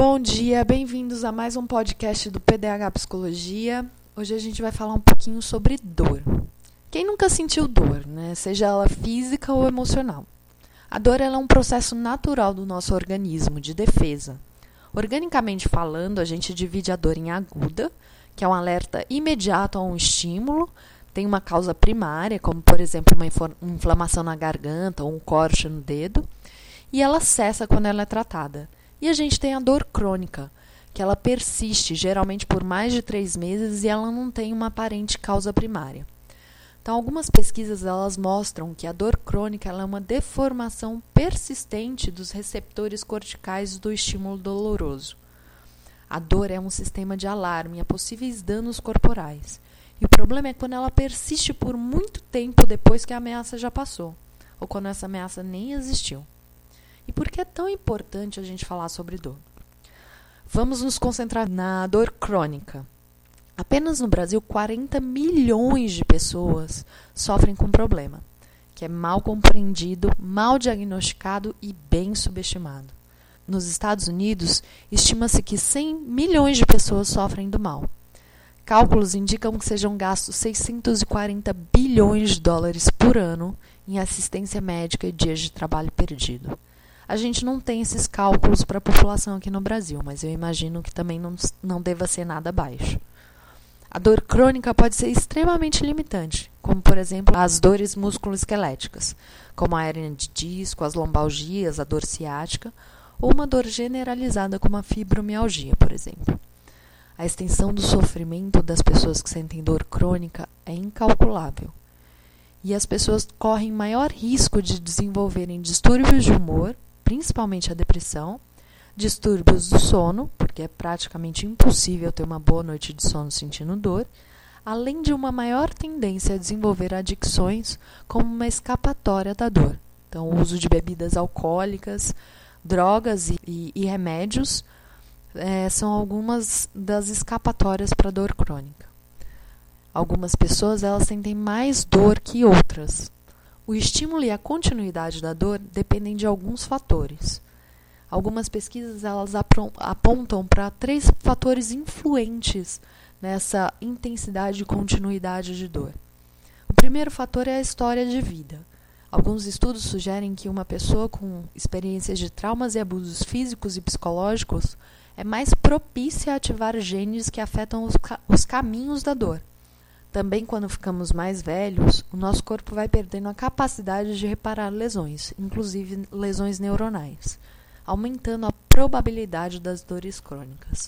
Bom dia, bem-vindos a mais um podcast do PDH Psicologia. Hoje a gente vai falar um pouquinho sobre dor. Quem nunca sentiu dor, né? Seja ela física ou emocional? A dor ela é um processo natural do nosso organismo, de defesa. Organicamente falando, a gente divide a dor em aguda, que é um alerta imediato a um estímulo, tem uma causa primária, como por exemplo uma inflamação na garganta ou um corte no dedo, e ela cessa quando ela é tratada. E a gente tem a dor crônica, que ela persiste, geralmente por mais de 3 meses, e ela não tem uma aparente causa primária. Então, algumas pesquisas elas mostram que a dor crônica ela é uma deformação persistente dos receptores corticais do estímulo doloroso. A dor é um sistema de alarme a possíveis danos corporais. E o problema é quando ela persiste por muito tempo depois que a ameaça já passou, ou quando essa ameaça nem existiu. E por que é tão importante a gente falar sobre dor? Vamos nos concentrar na dor crônica. Apenas no Brasil, 40 milhões de pessoas sofrem com o problema, que é mal compreendido, mal diagnosticado e bem subestimado. Nos Estados Unidos, estima-se que 100 milhões de pessoas sofrem do mal. Cálculos indicam que sejam gastos 640 bilhões de dólares por ano em assistência médica e dias de trabalho perdido. A gente não tem esses cálculos para a população aqui no Brasil, mas eu imagino que também não deva ser nada baixo. A dor crônica pode ser extremamente limitante, como, por exemplo, as dores musculoesqueléticas, como a hérnia de disco, as lombalgias, a dor ciática, ou uma dor generalizada como a fibromialgia, por exemplo. A extensão do sofrimento das pessoas que sentem dor crônica é incalculável. E as pessoas correm maior risco de desenvolverem distúrbios de humor, principalmente a depressão, distúrbios do sono, porque é praticamente impossível ter uma boa noite de sono sentindo dor, além de uma maior tendência a desenvolver adicções como uma escapatória da dor. Então, o uso de bebidas alcoólicas, drogas e remédios são algumas das escapatórias para a dor crônica. Algumas pessoas elas sentem mais dor que outras. O estímulo e a continuidade da dor dependem de alguns fatores. Algumas pesquisas elas apontam para 3 fatores influentes nessa intensidade e continuidade de dor. O primeiro fator é a história de vida. Alguns estudos sugerem que uma pessoa com experiências de traumas e abusos físicos e psicológicos é mais propícia a ativar genes que afetam os caminhos da dor. Também, quando ficamos mais velhos, o nosso corpo vai perdendo a capacidade de reparar lesões, inclusive lesões neuronais, aumentando a probabilidade das dores crônicas.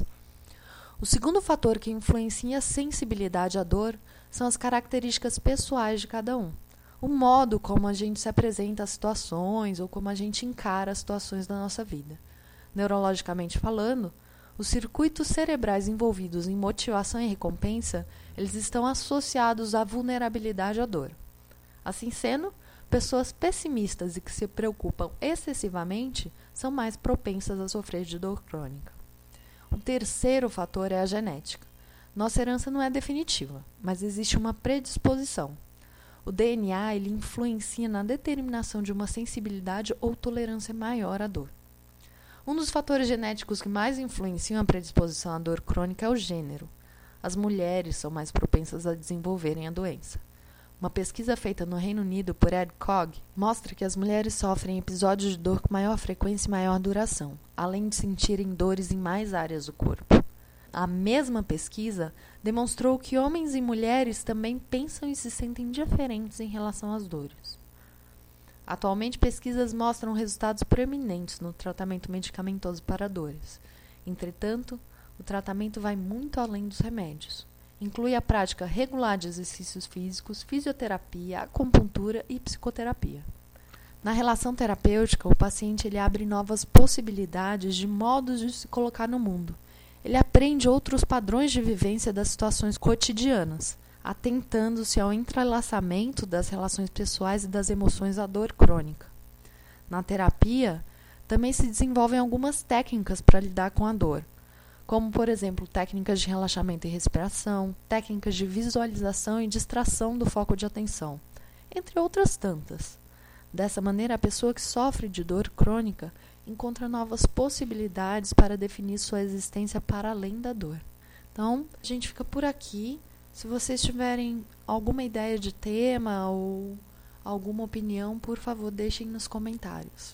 O segundo fator que influencia a sensibilidade à dor são as características pessoais de cada um. O modo como a gente se apresenta às situações ou como a gente encara as situações da nossa vida. Neurologicamente falando, os circuitos cerebrais envolvidos em motivação e recompensa, eles estão associados à vulnerabilidade à dor. Assim sendo, pessoas pessimistas e que se preocupam excessivamente são mais propensas a sofrer de dor crônica. O terceiro fator é a genética. Nossa herança não é definitiva, mas existe uma predisposição. O DNA ele influencia na determinação de uma sensibilidade ou tolerância maior à dor. Um dos fatores genéticos que mais influenciam a predisposição à dor crônica é o gênero. As mulheres são mais propensas a desenvolverem a doença. Uma pesquisa feita no Reino Unido por Ed Cog mostra que as mulheres sofrem episódios de dor com maior frequência e maior duração, além de sentirem dores em mais áreas do corpo. A mesma pesquisa demonstrou que homens e mulheres também pensam e se sentem diferentes em relação às dores. Atualmente, pesquisas mostram resultados proeminentes no tratamento medicamentoso para dores. Entretanto, o tratamento vai muito além dos remédios. Inclui a prática regular de exercícios físicos, fisioterapia, acupuntura e psicoterapia. Na relação terapêutica, o paciente ele abre novas possibilidades de modos de se colocar no mundo. Ele aprende outros padrões de vivência das situações cotidianas, atentando-se ao entrelaçamento das relações pessoais e das emoções à dor crônica. Na terapia, também se desenvolvem algumas técnicas para lidar com a dor, como, por exemplo, técnicas de relaxamento e respiração, técnicas de visualização e distração do foco de atenção, entre outras tantas. Dessa maneira, a pessoa que sofre de dor crônica encontra novas possibilidades para definir sua existência para além da dor. Então, a gente fica por aqui. Se vocês tiverem alguma ideia de tema ou alguma opinião, por favor, deixem nos comentários.